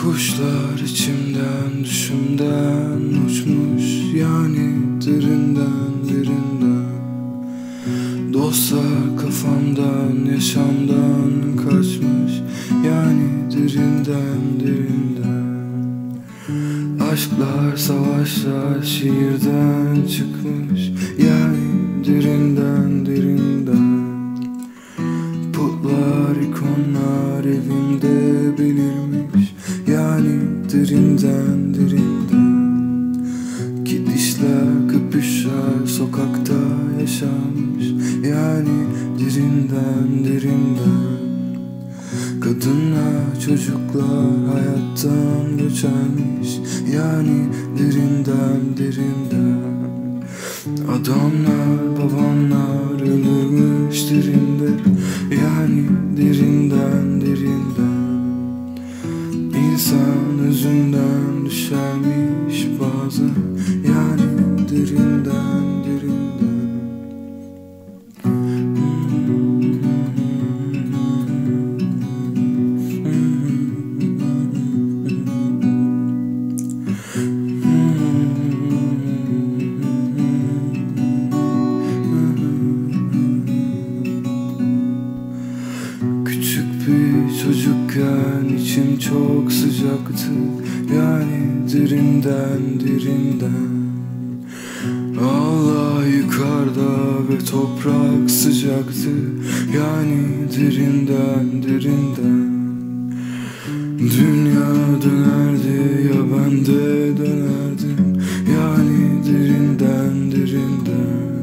Kuşlar içimden düşümden uçmuş, yani derinden derinden. Dostlar kafamdan yaşamdan kaçmış, yani derinden derinden. Aşklar savaşlar şiirden çıkmış, yani derinden derinden. Putlar ikonlar evimde belirmiş, yani derinden derinden. Gidişler köpüşler sokakta yaşanmış, yani derinden derinden. Kadınlar çocuklar hayattan göçermiş, yani derinden derinden. Adamlar babamlar ölürmüş derinde, yani derinden derinden. İnsan özünden düşermiş bazen, yani derinden derinden. Küçük bir çocukken içim çok sıcaktı, yani derinden derinden. Allah yukarıda ve toprak sıcaktı, yani derinden derinden. Dünya dönerdi ya ben de dönerdim, yani derinden derinden.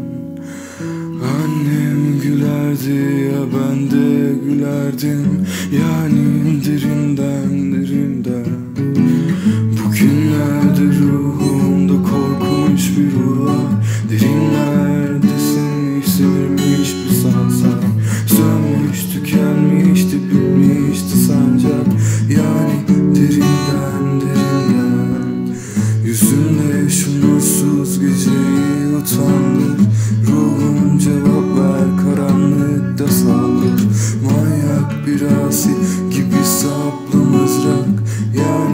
Annem gülerdi ya ben de gülerdim, yani derinden derinden. Bugünlerde ruhumda korkunç bir ruh var. Derinlerdesin sinirmiş bir sansak. Sönmüş tükenmişti bitmişti sancak, yani derinden derinden. Yüzümde şu nursuz geceyi utandır. Ruhum cevap ver, karanlıkta saldır. Manyak bir asi gibi saplı mızrak, yani